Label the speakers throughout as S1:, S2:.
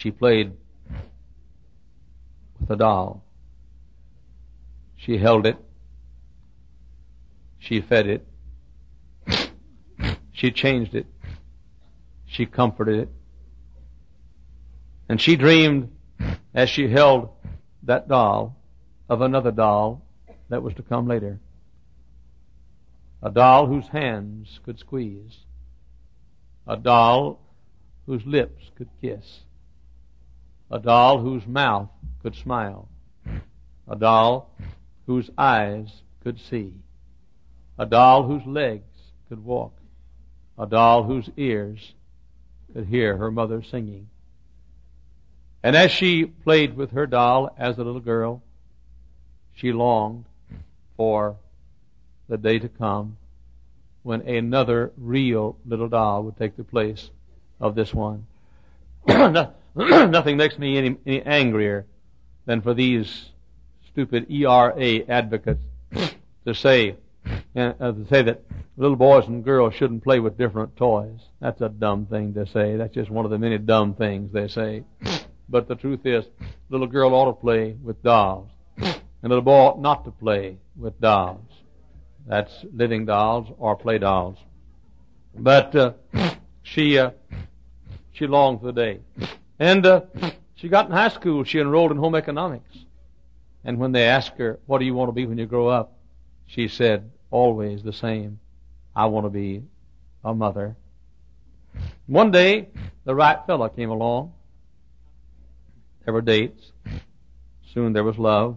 S1: She played with a doll. She held it. She fed it. She changed it. She comforted it. And she dreamed, as she held that doll, of another doll that was to come later. A doll whose hands could squeeze. A doll whose lips could kiss. A doll whose mouth could smile. A doll whose eyes could see. A doll whose legs could walk. A doll whose ears could hear her mother singing. And as she played with her doll as a little girl, she longed for the day to come when another real little doll would take the place of this one. Nothing makes me any angrier than for these stupid ERA advocates to say that little boys and girls shouldn't play with different toys. That's a dumb thing to say. That's just one of the many dumb things they say. But the truth is, little girl ought to play with dolls, and little boy ought not to play with dolls. That's living dolls or play dolls. But she longed for the day. And she got in high school. She enrolled in home economics. And when they asked her, what do you want to be when you grow up? She said, always the same. I want to be a mother. One day, the right fella came along. There were dates. Soon there was love.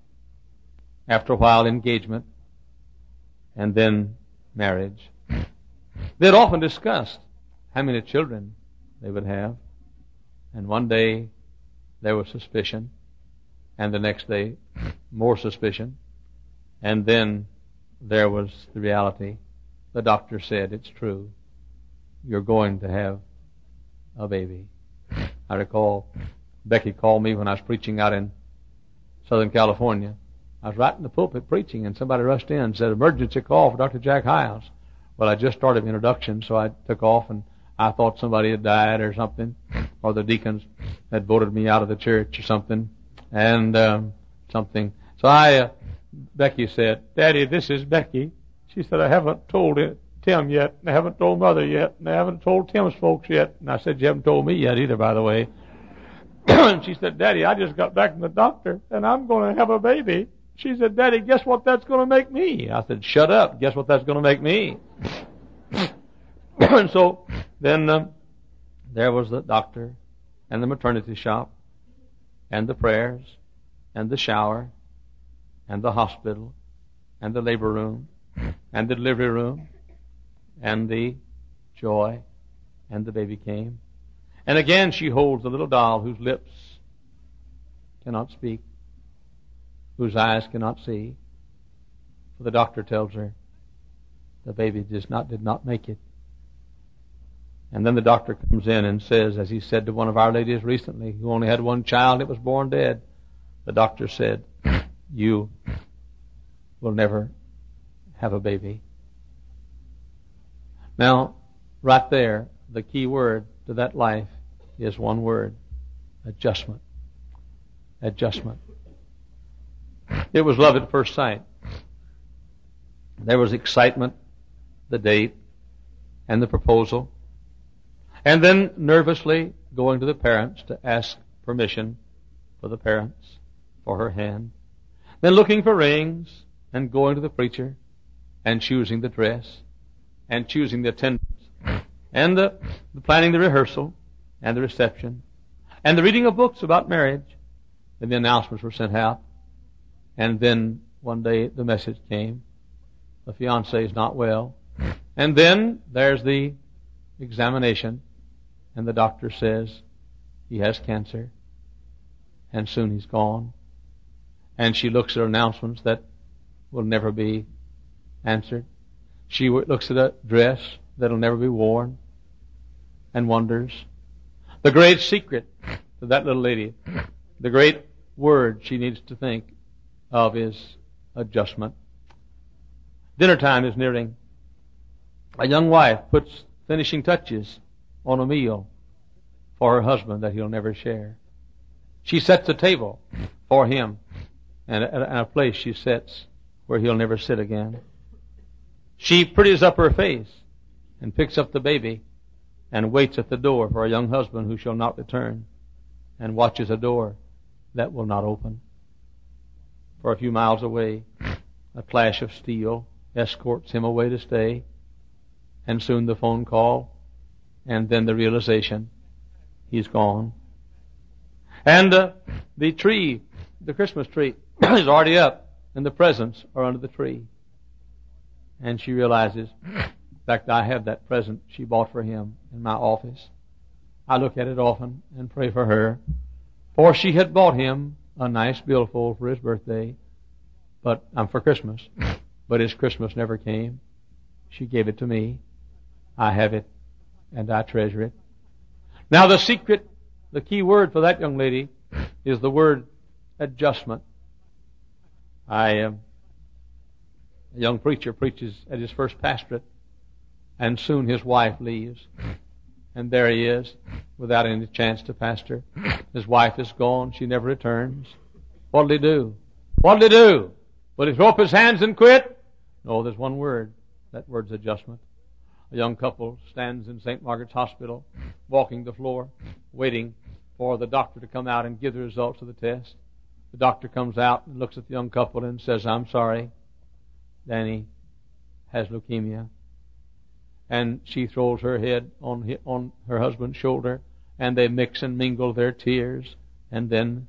S1: After a while, engagement. And then marriage. They'd often discussed how many children they would have. And one day, there was suspicion. And the next day, more suspicion. And then there was the reality. The doctor said, it's true. You're going to have a baby. I recall Becky called me when I was preaching out in Southern California. I was right in the pulpit preaching, and somebody rushed in and said, emergency call for Dr. Jack Hiles. Well, I just started the introduction, so I took off, and I thought somebody had died or something, or the deacons had voted me out of the church or something, and something. So Becky said, Daddy, this is Becky. She said, I haven't told Tim yet, and I haven't told Mother yet, and I haven't told Tim's folks yet. And I said, you haven't told me yet either, by the way. And she said, Daddy, I just got back from the doctor, and I'm going to have a baby. She said, Daddy, guess what that's going to make me? I said, shut up. Guess what that's going to make me? And so then there was the doctor and the maternity shop and the prayers and the shower and the hospital and the labor room and the delivery room and the joy, and the baby came. And again she holds the little doll whose lips cannot speak, whose eyes cannot see. For the doctor tells her the baby did not make it. And then the doctor comes in and says, as he said to one of our ladies recently, who only had one child that was born dead, the doctor said, you will never have a baby. Now, right there, the key word to that life is one word: adjustment. Adjustment. It was love at first sight. There was excitement, the date, and the proposal, and then nervously going to the parents to ask permission for the parents, for her hand, then looking for rings, and going to the preacher, and choosing the dress, and choosing the attendance, and the planning the rehearsal, and the reception, and the reading of books about marriage. Then the announcements were sent out, and then one day the message came, the fiancé is not well. And then there's the examination, and the doctor says he has cancer, and soon he's gone. And she looks at announcements that will never be answered. She looks at a dress that'll never be worn and wonders. The great secret to that little lady, the great word she needs to think of is adjustment. Dinner time is nearing. A young wife puts finishing touches on a meal for her husband that he'll never share. She sets a table for him and a place she sits where he'll never sit again. She pretties up her face and picks up the baby and waits at the door for a young husband who shall not return, and watches a door that will not open. For a few miles away, a clash of steel escorts him away to stay, and soon the phone call, and then the realization he's gone. And the tree, the Christmas tree, is already up, and the presents are under the tree. And she realizes, in fact, I have that present she bought for him in my office. I look at it often and pray for her, for she had bought him a nice billfold for his birthday, for Christmas. But his Christmas never came. She gave it to me. I have it, and I treasure it. Now the secret, the key word for that young lady is the word adjustment. A young preacher preaches at his first pastorate, and soon his wife leaves. And there he is, without any chance to pastor. His wife is gone. She never returns. What'll he do? What'll he do? Will he throw up his hands and quit? No, there's one word. That word's adjustment. A young couple stands in St. Margaret's Hospital, walking the floor, waiting for the doctor to come out and give the results of the test. The doctor comes out and looks at the young couple and says, "I'm sorry, Danny has leukemia." And she throws her head on her husband's shoulder, and they mix and mingle their tears, and then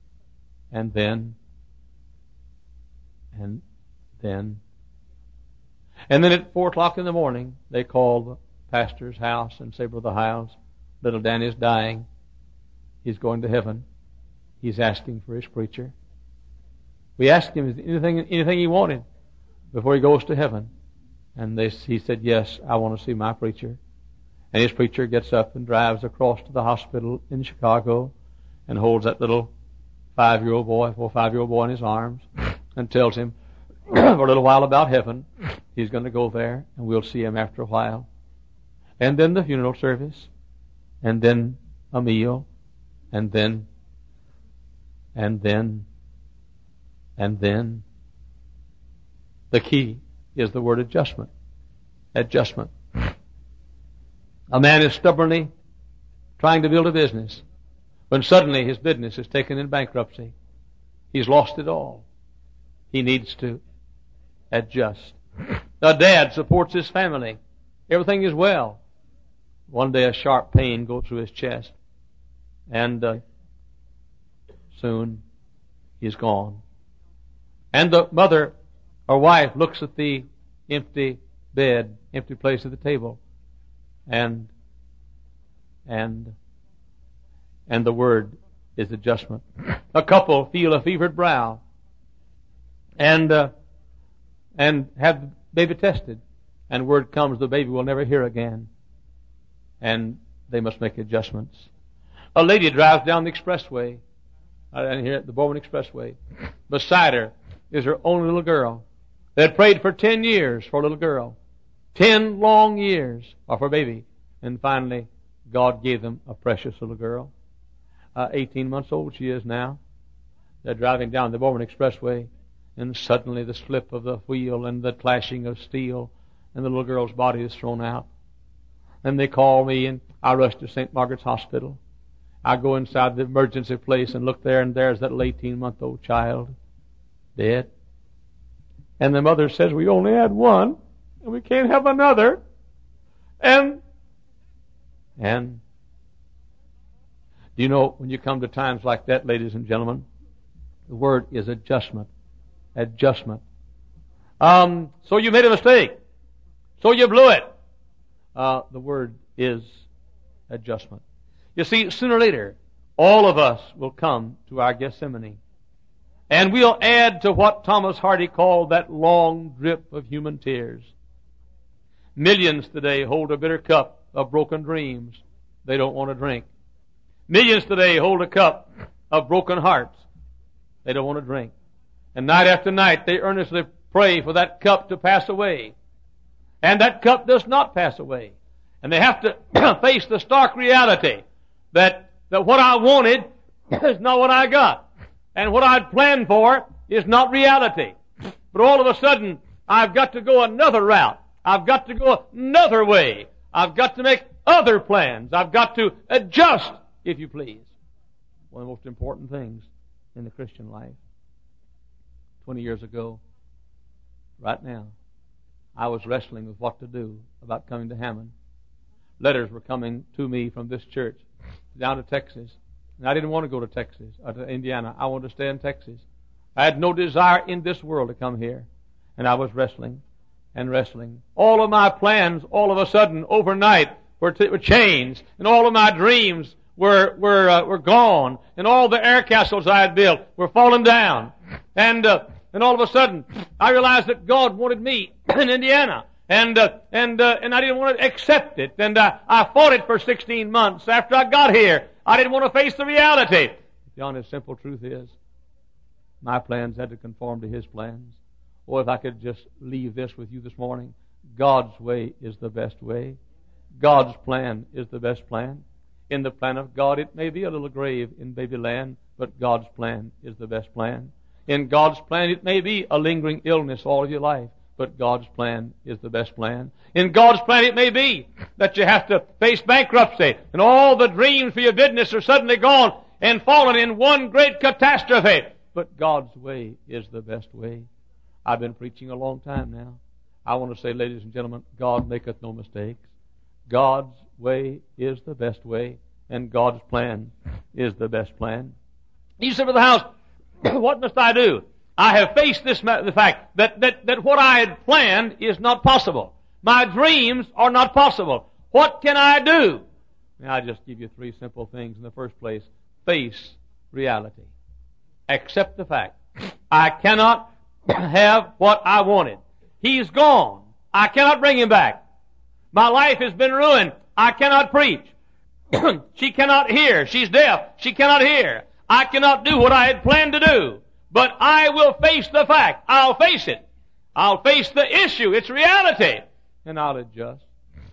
S1: at 4 o'clock in the morning, they call the pastor's house and say, "Brother Hiles, little Danny's dying. He's going to heaven. He's asking for his preacher." We asked him, "Is there anything he wanted before he goes to heaven?" And he said, "Yes, I want to see my preacher." And his preacher gets up and drives across to the hospital in Chicago and holds that little 5-year-old boy in his arms and tells him for a little while about heaven. He's going to go there, and we'll see him after a while. And then the funeral service, and then a meal, and then. The key is the word adjustment. Adjustment. A man is stubbornly trying to build a business when suddenly his business is taken in bankruptcy. He's lost it all. He needs to adjust. A dad supports his family. Everything is well. One day a sharp pain goes through his chest, and soon he's gone. And the mother or wife looks at the empty bed, empty place at the table, and the word is adjustment. A couple feel a fevered brow and have the baby tested, and word comes the baby will never hear again, and they must make adjustments. A lady drives down the expressway, here at the Bowman Expressway. Beside her is her only little girl. They had prayed for 10 years for a little girl. 10 long years of her baby. And finally, God gave them a precious little girl. 18 months old she is now. They're driving down the Bowman Expressway, and suddenly the slip of the wheel and the clashing of steel, and the little girl's body is thrown out. Then they call me, and I rush to St. Margaret's Hospital. I go inside the emergency place and look there, and there's that little 18-month-old child, dead. And the mother says, "We only had one, and we can't have another." And do you know, when you come to times like that, ladies and gentlemen, the word is adjustment. Adjustment. So you made a mistake. So you blew it. The word is adjustment. You see, sooner or later, all of us will come to our Gethsemane. And we'll add to what Thomas Hardy called that long drip of human tears. Millions today hold a bitter cup of broken dreams they don't want to drink. Millions today hold a cup of broken hearts they don't want to drink. And night after night they earnestly pray for that cup to pass away. And that cup does not pass away. And they have to face the stark reality that what I wanted is not what I got. And what I'd planned for is not reality. But all of a sudden, I've got to go another route. I've got to go another way. I've got to make other plans. I've got to adjust, if you please. One of the most important things in the Christian life. 20 years ago, right now, I was wrestling with what to do about coming to Hammond. Letters were coming to me from this church down to Texas. And I didn't want to go to Texas, or to Indiana. I wanted to stay in Texas. I had no desire in this world to come here. And I was wrestling and wrestling. All of my plans, all of a sudden, overnight, were changed. And all of my dreams were gone. And all the air castles I had built were falling down. And all of a sudden, I realized that God wanted me in Indiana. And I didn't want to accept it. And I fought it for 16 months after I got here. I didn't want to face the reality. The honest, simple truth is, my plans had to conform to His plans. Or if I could just leave this with you this morning, God's way is the best way. God's plan is the best plan. In the plan of God, it may be a little grave in babyland, but God's plan is the best plan. In God's plan, it may be a lingering illness all of your life, but God's plan is the best plan. In God's plan, it may be that you have to face bankruptcy, and all the dreams for your business are suddenly gone and fallen in one great catastrophe. But God's way is the best way. I've been preaching a long time now. I want to say, ladies and gentlemen, God maketh no mistakes. God's way is the best way, and God's plan is the best plan. You said to the house, what must I do? I have faced the fact that what I had planned is not possible. My dreams are not possible. What can I do? May I just give you 3 simple things. In the first place, face reality. Accept the fact. I cannot have what I wanted. He's gone. I cannot bring him back. My life has been ruined. I cannot preach. She cannot hear. She's deaf. She cannot hear. I cannot do what I had planned to do. But I will face the fact. I'll face it. I'll face the issue. It's reality. And I'll adjust.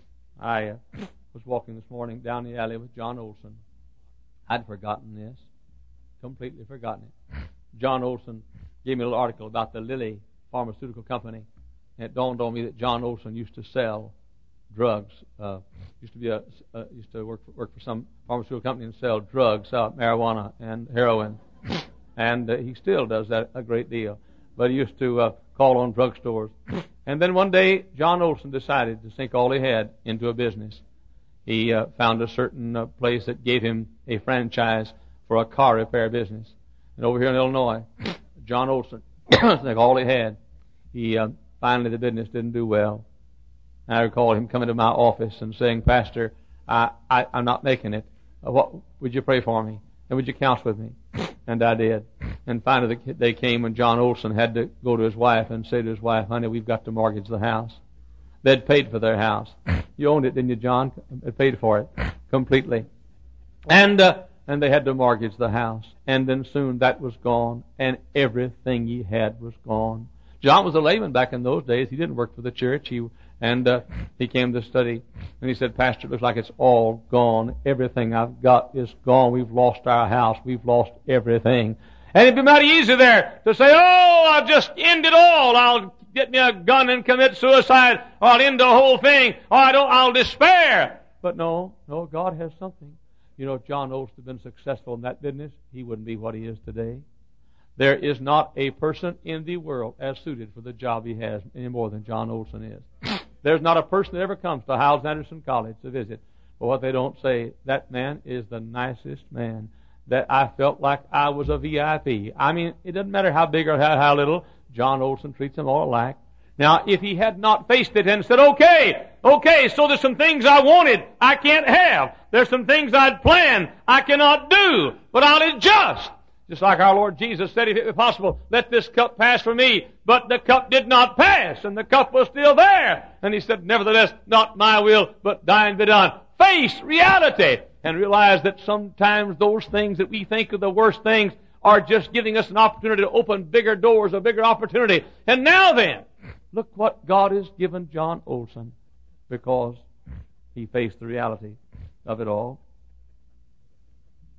S1: I was walking this morning down the alley with John Olson. I'd forgotten this. Completely forgotten it. John Olson gave me a little article about the Lilly Pharmaceutical Company. And it dawned on me that John Olson used to sell drugs. Used to work for some pharmaceutical company and sell drugs, marijuana and heroin. And he still does that a great deal. But he used to call on drugstores. And then one day, John Olson decided to sink all he had into a business. He found a certain place that gave him a franchise for a car repair business. And over here in Illinois, John Olson sank all he had. Finally, the business didn't do well. And I recall him coming to my office and saying, Pastor, I'm not making it. Would you pray for me? And would you counsel with me? And I did. And finally the day came when John Olson had to go to his wife and say to his wife, honey, we've got to mortgage the house. They'd paid for their house. You owned it, didn't you, John? They paid for it completely. And they had to mortgage the house. And then soon that was gone, and everything he had was gone. John was a layman back in those days. He didn't work for the church. He came to study, and he said, Pastor, it looks like it's all gone. Everything I've got is gone. We've lost our house. We've lost everything. And it'd be mighty easy there to say, oh, I'll just end it all. I'll get me a gun and commit suicide, or I'll end the whole thing, or I'll despair. But no, God has something. You know, if John Olson had been successful in that business, he wouldn't be what he is today. There is not a person in the world as suited for the job he has any more than John Olson is. There's not a person that ever comes to Hyles-Anderson College to visit. But what they don't say, that man is the nicest man. That I felt like I was a VIP. I mean, it doesn't matter how big or how little, John Olson treats them all alike. Now, if he had not faced it and said, okay, so there's some things I wanted I can't have. There's some things I'd planned I cannot do, but I'll adjust. Just like our Lord Jesus said, if it be possible, let this cup pass from me. But the cup did not pass, and the cup was still there. And he said, nevertheless, not my will, but thine be done. Face reality and realize that sometimes those things that we think are the worst things are just giving us an opportunity to open bigger doors, a bigger opportunity. And now then, look what God has given John Olson because he faced the reality of it all.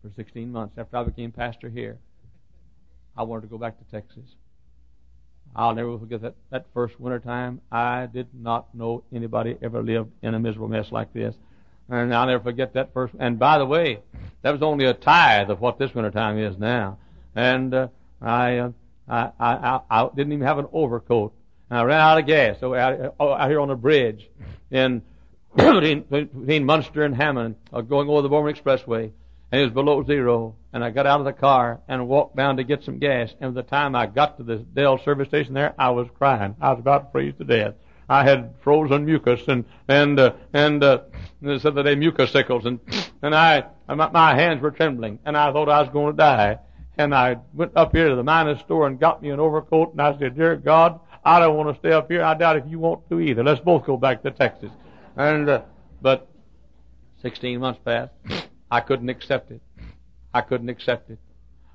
S1: for 16 months after I became pastor here. I wanted to go back to Texas. I'll never forget that first winter time. I did not know anybody ever lived in a miserable mess like this. And I'll never forget that first. And by the way, that was only a tithe of what this winter time is now. And I didn't even have an overcoat. And I ran out of gas out here on the bridge in between Munster and Hammond, going over the Bowman Expressway. And it was below zero. And I got out of the car and walked down to get some gas. And by the time I got to the Dell service station there, I was crying. I was about to freeze to death. I had frozen mucus and they said that they mucus sickles and my hands were trembling and I thought I was going to die. And I went up here to the miners store and got me an overcoat and I said, "Dear God, I don't want to stay up here. I doubt if you want to either. Let's both go back to Texas." And but 16 months passed. I couldn't accept it. I couldn't accept it.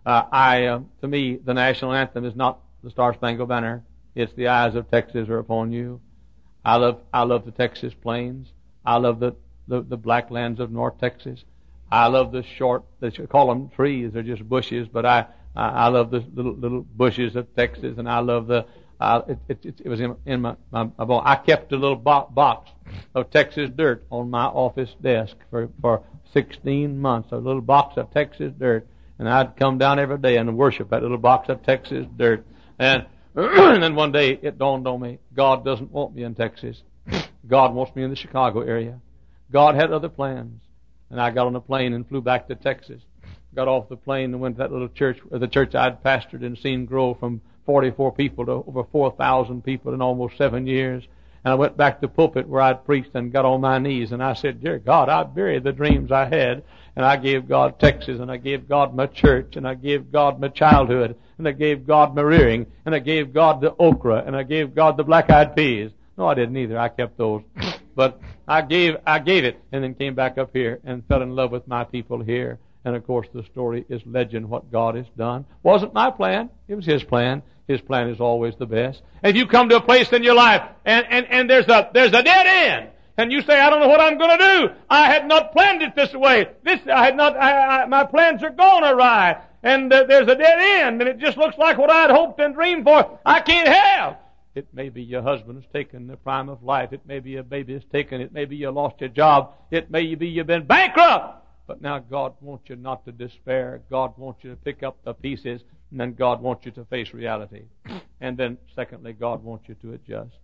S1: To me, the national anthem is not the Star Spangled Banner. It's "The Eyes of Texas Are Upon You." I love the Texas plains. I love the black lands of North Texas. I love the short, they should call them trees, they're just bushes, but I love the little bushes of Texas, and I love it was in my bone. I kept a little box of Texas dirt on my office desk for 16 months, a little box of Texas dirt, and I'd come down every day and worship that little box of Texas dirt. And then one day it dawned on me, God doesn't want me in Texas. God wants me in the Chicago area. God had other plans. And I got on a plane and flew back to Texas. Got off the plane and went to that little church, the church I'd pastored and seen grow from 44 people to over 4,000 people in almost 7 years. And I went back to the pulpit where I'd preached and got on my knees and I said, "Dear God, I buried the dreams I had. And I gave God Texas, and I gave God my church, and I gave God my childhood, and I gave God my rearing, and I gave God the okra, and I gave God the black-eyed peas." No, I didn't either. I kept those. But I gave it, and then came back up here and fell in love with my people here. And of course the story is legend, what God has done. Wasn't my plan. It was His plan. His plan is always the best. And if you come to a place in your life, and there's a dead end, and you say, "I don't know what I'm going to do. I had not planned it this way. My plans are gone awry. And there's a dead end, and it just looks like what I'd hoped and dreamed for. I can't have." It may be your husband has taken the prime of life. It may be a baby has taken. It may be you lost your job. It may be you've been bankrupt. But now God wants you not to despair. God wants you to pick up the pieces, and then God wants you to face reality. And then, secondly, God wants you to adjust.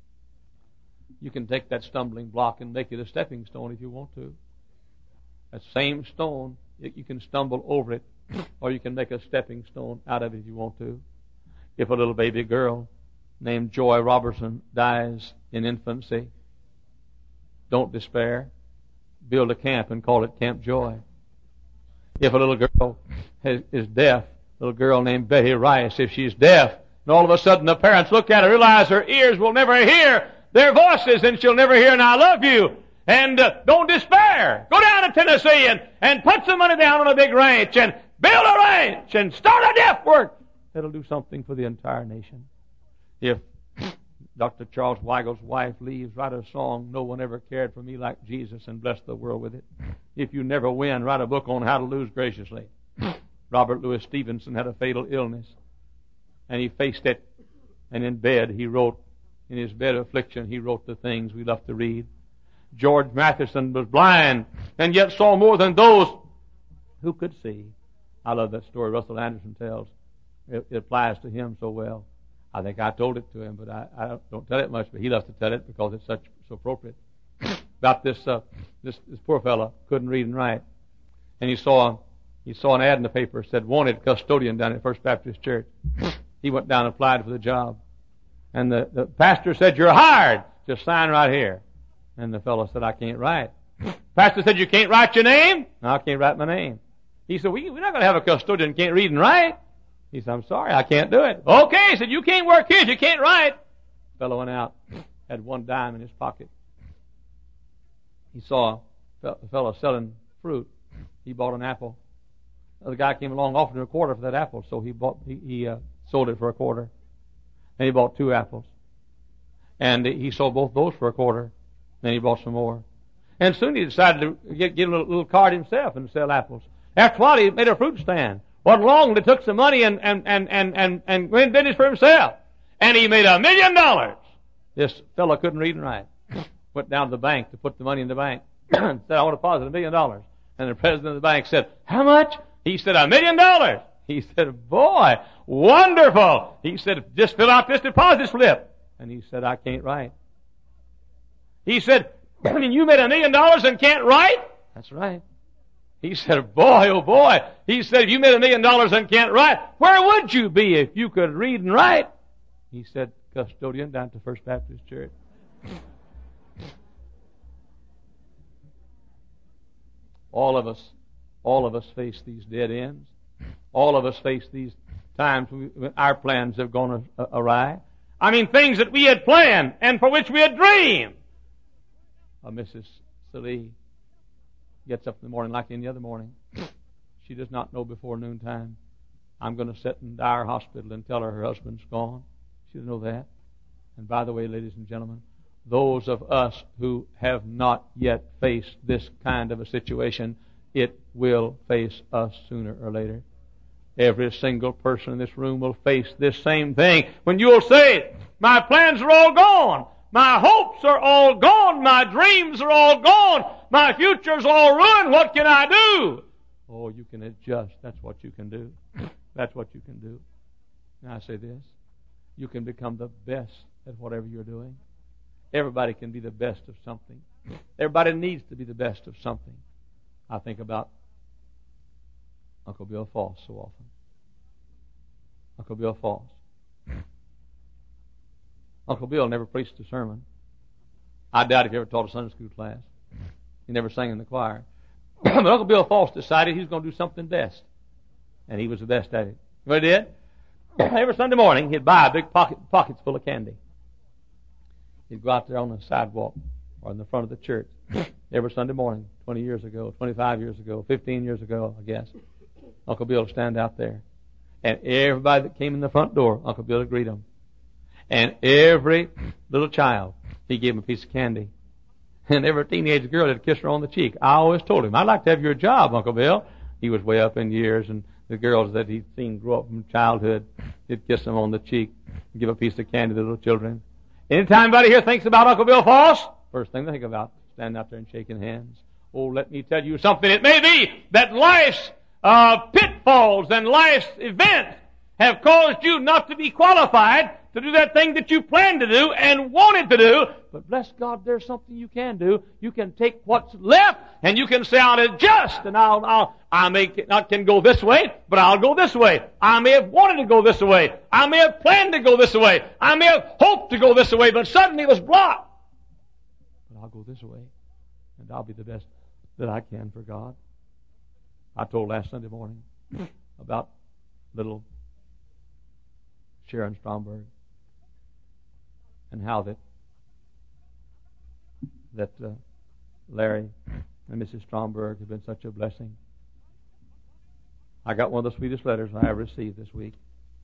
S1: You can take that stumbling block and make it a stepping stone if you want to. That same stone, you can stumble over it, or you can make a stepping stone out of it if you want to. If a little baby girl named Joy Robertson dies in infancy, don't despair. Build a camp and call it Camp Joy. If a little girl is deaf, a little girl named Betty Rice, if she's deaf, and all of a sudden the parents look at her, realize her ears will never hear their voices, and she'll never hear "and I love you." And don't despair. Go down to Tennessee and put some money down on a big ranch and build a ranch and start a deaf work. That'll do something for the entire nation. If Dr. Charles Weigel's wife leaves, write a song, "No One Ever Cared for Me Like Jesus," and bless the world with it. If you never win, write a book on how to lose graciously. Robert Louis Stevenson had a fatal illness, and he faced it, and in bed he wrote, in his bed of affliction, he wrote the things we love to read. George Matheson was blind, and yet saw more than those who could see. I love that story Russell Anderson tells. It applies to him so well. I think I told it to him, but I don't tell it much, but he loves to tell it because it's so appropriate. About this poor fellow couldn't read and write, and he saw an ad in the paper that said "wanted custodian" down at First Baptist Church. He went down and applied for the job, and the pastor said, "You're hired. Just sign right here." And the fellow said, "I can't write." Pastor said, "You can't write your name?" "No, I can't write my name." He said, "We're not going to have a custodian who can't read and write." He said, "I'm sorry, I can't do it." "Okay," he said, "you can't work here if you can't write." The fellow went out, had one dime in his pocket. He saw a fellow selling fruit. He bought an apple. The guy came along, offered him a quarter for that apple, so he sold it for a quarter. And he bought 2 apples. And he sold both those for a quarter. Then he bought some more. And soon he decided to get a little cart himself and sell apples. After a while, he made a fruit stand. Wasn't long, they took some money and went business for himself. And he made $1 million. This fellow couldn't read and write. Went down to the bank to put the money in the bank. Said, I want to deposit $1 million. And the president of the bank said, how much? He said, $1 million. He said, boy, wonderful. He said, just fill out this deposit slip. And he said, I can't write. He said, you made $1 million and can't write? That's right. He said, boy, oh boy. He said, if you made $1 million and can't write, where would you be if you could read and write? He said, custodian down to First Baptist Church. All of us face these dead ends. All of us face these times when our plans have gone awry. I mean, things that we had planned and for which we had dreamed. Mrs. Salee gets up in the morning like any other morning. She does not know before noontime, I'm going to sit in Dyer Hospital and tell her husband's gone. She doesn't know that. And by the way, ladies and gentlemen, those of us who have not yet faced this kind of a situation, it will face us sooner or later. Every single person in this room will face this same thing. When you'll say, my plans are all gone. My hopes are all gone. My dreams are all gone. My future's all ruined. What can I do? Oh, you can adjust. That's what you can do. That's what you can do. And I say this. You can become the best at whatever you're doing. Everybody can be the best of something. Everybody needs to be the best of something. I think about Uncle Bill Foss so often. Uncle Bill Foss. Uncle Bill never preached a sermon. I doubt if he ever taught a Sunday school class. He never sang in the choir. But Uncle Bill Foss decided he was going to do something best. And he was the best at it. You know what he did? Every Sunday morning, he'd buy a big pockets full of candy. He'd go out there on the sidewalk or in the front of the church every Sunday morning, 20 years ago, 25 years ago, 15 years ago, I guess. Uncle Bill would stand out there. And everybody that came in the front door, Uncle Bill would greet them. And every little child, he gave them a piece of candy. And every teenage girl had kissed her on the cheek. I always told him, I'd like to have your job, Uncle Bill. He was way up in years, and the girls that he'd seen grow up from childhood, he'd kiss them on the cheek and give a piece of candy to little children. Anytime anybody here thinks about Uncle Bill Foss, first thing they think about, standing out there and shaking hands. Oh, let me tell you something. It may be that life's pitfalls and life's events have caused you not to be qualified to do that thing that you planned to do and wanted to do. But bless God, there's something you can do. You can take what's left and you can say, I'll adjust and I may not can go this way, but I'll go this way. I may have wanted to go this way. I may have planned to go this way. I may have hoped to go this way, but suddenly it was blocked. But I'll go this way and I'll be the best that I can for God. I told last Sunday morning about little Sharon Stromberg and how that Larry and Mrs. Stromberg have been such a blessing. I got one of the sweetest letters I ever received this week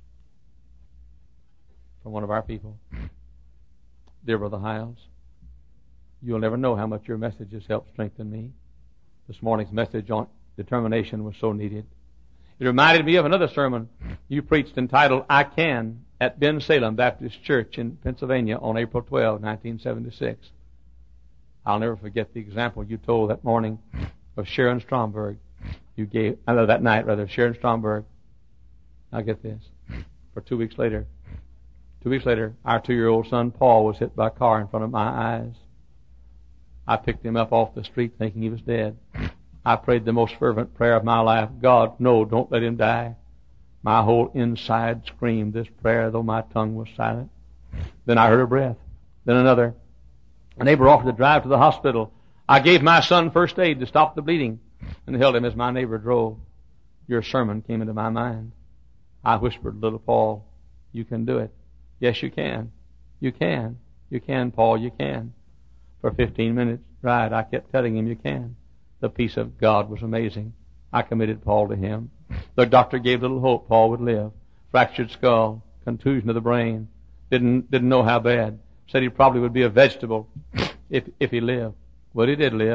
S1: from one of our people. Dear Brother Hiles, you'll never know how much your message has helped strengthen me. This morning's message on determination was so needed. It reminded me of another sermon you preached entitled, I Can, at Ben Salem Baptist Church in Pennsylvania on April 12, 1976. I'll never forget the example you told that morning of Sharon Stromberg. That night, Sharon Stromberg. Now get this. For 2 weeks later, our 2-year-old son Paul was hit by a car in front of my eyes. I picked him up off the street thinking he was dead. I prayed the most fervent prayer of my life. God, no, don't let him die. My whole inside screamed this prayer, though my tongue was silent. Then I heard a breath. Then another. A neighbor offered to drive to the hospital. I gave my son first aid to stop the bleeding and held him as my neighbor drove. Your sermon came into my mind. I whispered, little Paul, you can do it. Yes, you can. You can. You can, Paul, you can. For 15 minutes, right, I kept telling him you can. The peace of God was amazing. I committed Paul to him. The doctor gave little hope Paul would live. Fractured skull, contusion of the brain. Didn't know how bad. Said he probably would be a vegetable if he lived. Well, he did live.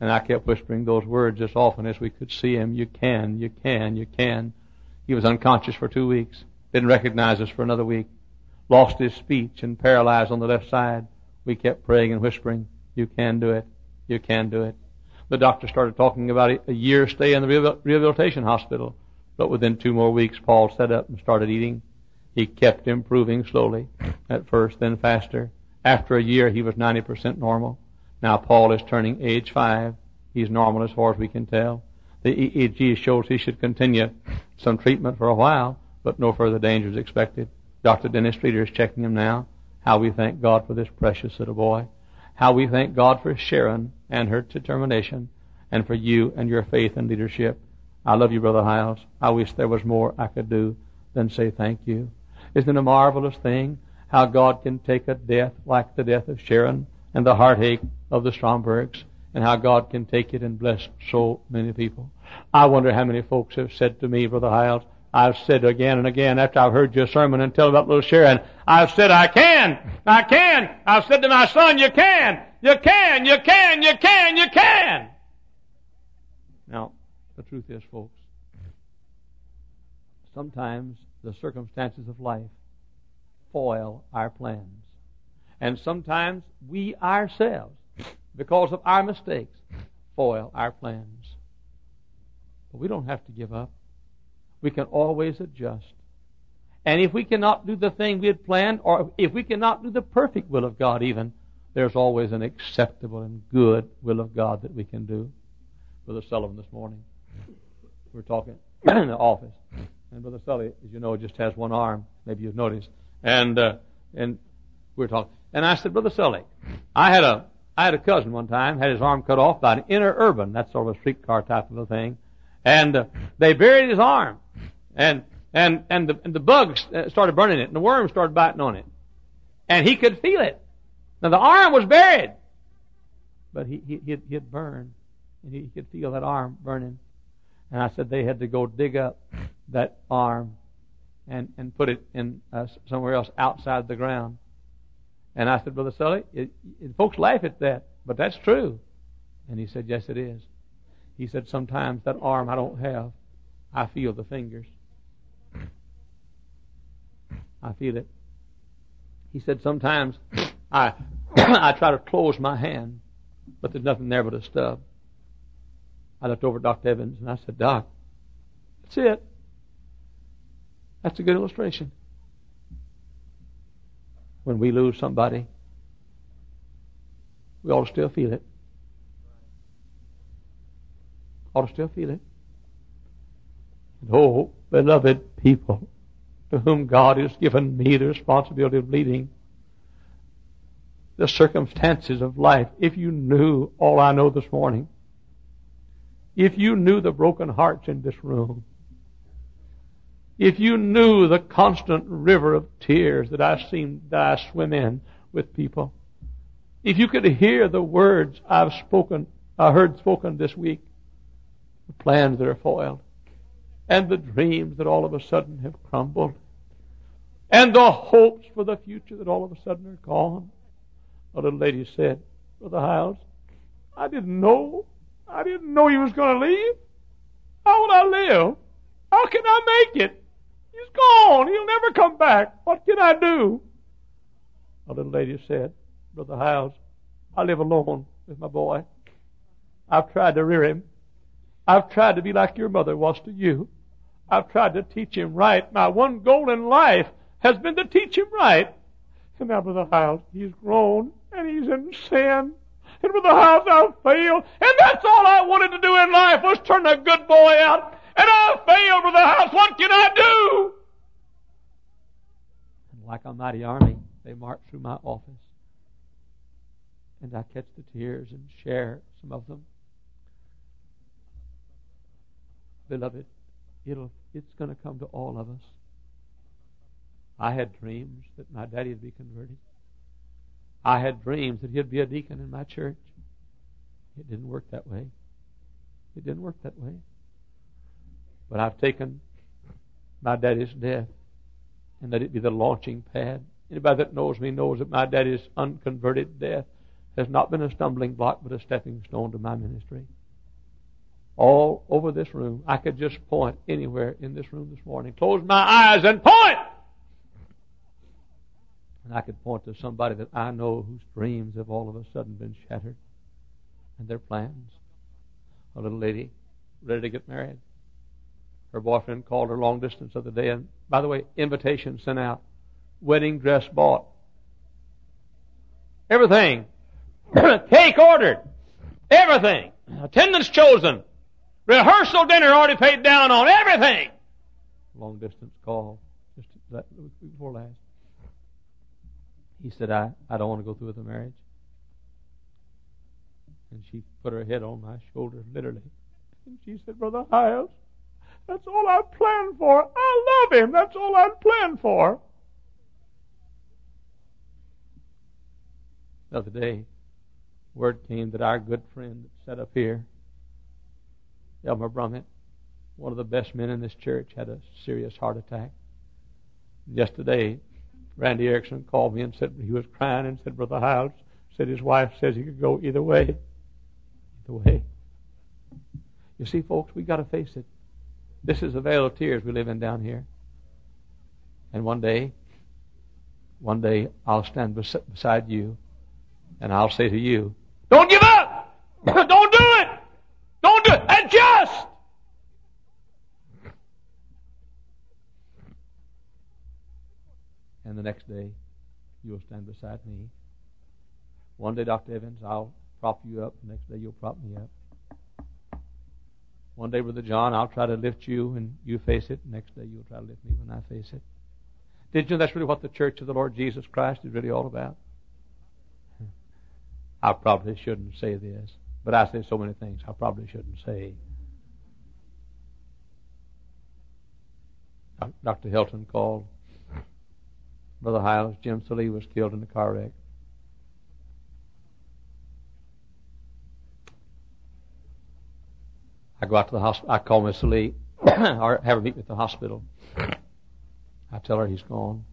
S1: And I kept whispering those words as often as we could see him. You can, you can, you can. He was unconscious for 2 weeks. Didn't recognize us for another week. Lost his speech and paralyzed on the left side. We kept praying and whispering, you can do it. You can do it. The doctor started talking about a year stay in the rehabilitation hospital. But within 2 more weeks, Paul sat up and started eating. He kept improving slowly. At first, then faster. After a year, he was 90% normal. Now Paul is turning age 5. He's normal as far as we can tell. The EEG shows he should continue some treatment for a while, but no further danger is expected. Dr. Dennis Streeter is checking him now. How we thank God for this precious little boy. How we thank God for Sharon and her determination, and for you and your faith and leadership. I love you, Brother Hiles. I wish there was more I could do than say thank you. Isn't it a marvelous thing how God can take a death like the death of Sharon and the heartache of the Strombergs, and how God can take it and bless so many people? I wonder how many folks have said to me, Brother Hiles, I've said again and again after I've heard your sermon and tell about little Sharon, I've said, I can. I've said to my son, you can. Now, the truth is, folks, sometimes the circumstances of life foil our plans. And sometimes we ourselves, because of our mistakes, foil our plans. But we don't have to give up. We can always adjust. And if we cannot do the thing we had planned, or if we cannot do the perfect will of God even, there's always an acceptable and good will of God that we can do. Brother Sullivan this morning, we were talking in the office, and Brother Sully, as you know, just has one arm. Maybe you've noticed. And we were talking, and I said, Brother Sully, I had a cousin one time, had his arm cut off by an interurban, that's sort of a streetcar type of a thing, and they buried his arm, and the bugs started burning it, and the worms started biting on it, and he could feel it. Now the arm was buried, but he'd burned, and he could feel that arm burning. And I said they had to go dig up that arm and put it in somewhere else outside the ground. And I said, Brother Sully, folks laugh at that, but that's true. And he said, yes, it is. He said, sometimes that arm I don't have, I feel the fingers. I feel it. He said, sometimes I try to close my hand, but there's nothing there but a stub. I looked over at Dr. Evans and I said, Doc, that's it. That's a good illustration. When we lose somebody, we ought to still feel it. Ought to still feel it. And oh, beloved people, to whom God has given me the responsibility of leading the circumstances of life, if you knew all I know this morning, if you knew the broken hearts in this room, if you knew the constant river of tears that I swim in with people, if you could hear the words I heard spoken this week, the plans that are foiled, and the dreams that all of a sudden have crumbled, and the hopes for the future that all of a sudden are gone. A little lady said, Brother Hiles, I didn't know he was going to leave. How will I live? How can I make it? He's gone. He'll never come back. What can I do? A little lady said, Brother Hiles, I live alone with my boy. I've tried to rear him. I've tried to be like your mother was to you. I've tried to teach him right. My one goal in life has been to teach him right. And now, Brother Hiles, he's grown and he's in sin. And Brother Hiles, I've failed. And that's all I wanted to do in life was turn a good boy out. And I failed, Brother Hiles. What can I do? And like a mighty army, they march through my office. And I catch the tears and share some of them. Beloved, it's going to come to all of us. I had dreams that my daddy would be converted. I had dreams that he'd be a deacon in my church. It didn't work that way. It didn't work that way. But I've taken my daddy's death and let it be the launching pad. Anybody that knows me knows that my daddy's unconverted death has not been a stumbling block, but a stepping stone to my ministry. All over this room, I could just point anywhere in this room this morning, close my eyes and point! And I could point to somebody that I know whose dreams have all of a sudden been shattered, and their plans. A little lady ready to get married. Her boyfriend called her long distance the other day, and by the way, invitation sent out, wedding dress bought, everything, cake ordered, everything, attendance chosen, rehearsal dinner already paid down on, everything. Long distance call just that week before last. He said, I don't want to go through with the marriage. And she put her head on my shoulder, literally. And she said, Brother Hiles, that's all I planned for. I love him. That's all I planned for. The other day, word came that our good friend that sat up here, Elmer Brummett, one of the best men in this church, had a serious heart attack. Yesterday, Randy Erickson called me and said he was crying and said, Brother Hiles, said his wife says he could go either way. Either way. You see, folks, we got to face it. This is a vale of tears we live in down here. And one day I'll stand beside you and I'll say to you, don't give up! Don't do it! Don't do it! Adjust! And the next day, you'll stand beside me. One day, Dr. Evans, I'll prop you up. The next day, you'll prop me up. One day, Brother John, I'll try to lift you and you face it. Next day, you'll try to lift me when I face it. Did you know that's really what the Church of the Lord Jesus Christ is really all about? I probably shouldn't say this, but I say so many things I probably shouldn't say. Dr. Hilton called. Brother Hiles, Jim Salee was killed in a car wreck. I go out to the hospital. I call Miss Salee or have her meet me at the hospital. I tell her he's gone.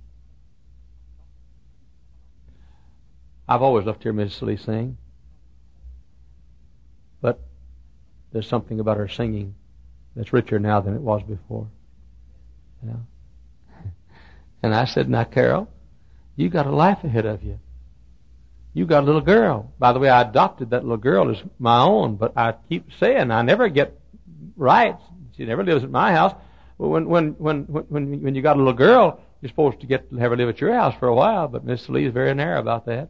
S1: I've always loved to hear Miss Salee sing. But there's something about her singing that's richer now than it was before. Yeah. And I said, now, Carol, you got a life ahead of you. You got a little girl. By the way, I adopted that little girl as my own, but I keep saying I never get rights. She never lives at my house. When you got a little girl, you're supposed to get to have her live at your house for a while. But Miss Lee is very narrow about that.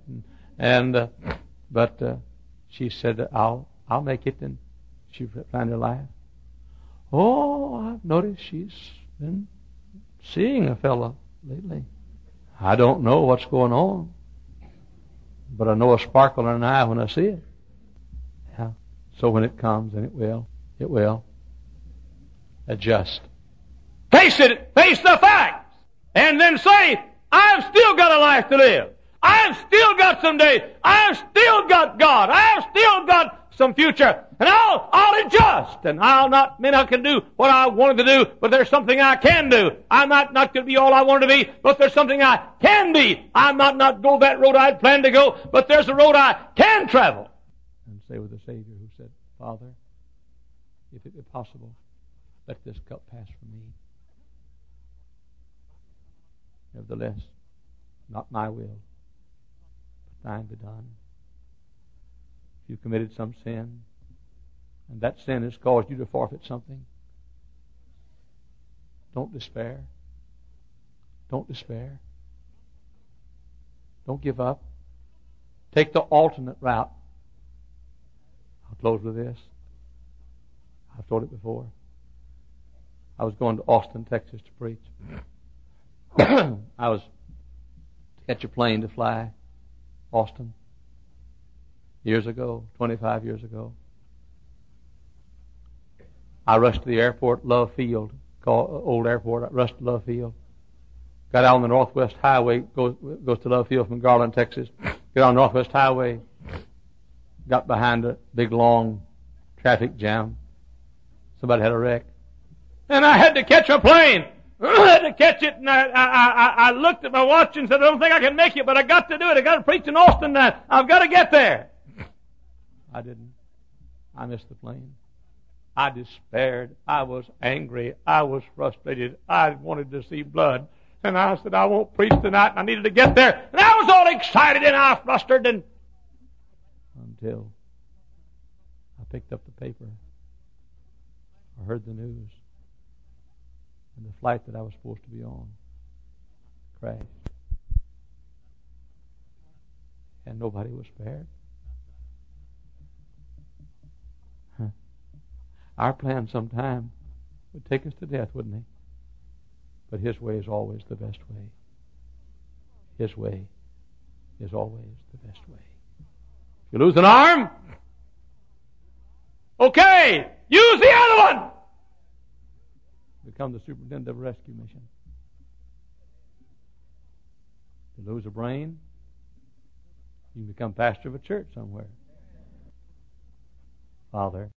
S1: But she said, I'll make it, and she found her life. Oh, I've noticed she's been seeing a fellow lately. I don't know what's going on, but I know a sparkle in an eye when I see it. Yeah. So when it comes, and it will adjust. Face it, face the facts, and then say, I've still got a life to live. I've still got some days. I've still got God. I've still got some future. And I'll adjust. And may not can do what I wanted to do, but there's something I can do. I might not could be all I wanted to be, but there's something I can be. I might not go that road I'd planned to go, but there's a road I can travel. And say with the Savior who said, Father, if it be possible, let this cup pass from me. Nevertheless, not my will, but thine be done. If you've committed some sin, and that sin has caused you to forfeit something, don't despair. Don't despair. Don't give up. Take the alternate route. I'll close with this. I've told it before. I was going to Austin, Texas to preach. I was to catch a plane to fly Austin years ago, 25 years ago. I rushed to the airport, Love Field, old airport. I rushed to Love Field. Got out on the Northwest Highway, goes to Love Field from Garland, Texas. Got on the Northwest Highway, got behind a big, long traffic jam. Somebody had a wreck. And I had to catch a plane. to catch it, and I looked at my watch and said, I don't think I can make it, but I got to do it. I got to preach in Austin. I've got to get there. I didn't. I missed the plane. I despaired. I was angry. I was frustrated. I wanted to see blood. And I said, I won't preach tonight, and I needed to get there. And I was all excited, and I was flustered, and until I picked up the paper, I heard the news, and the flight that I was supposed to be on crashed. And nobody was spared. Our plan sometime would take us to death, wouldn't he? But His way is always the best way. His way is always the best way. If you lose an arm, okay, use the other one. Become the superintendent of a rescue mission. If you lose a brain, you can become pastor of a church somewhere. Father,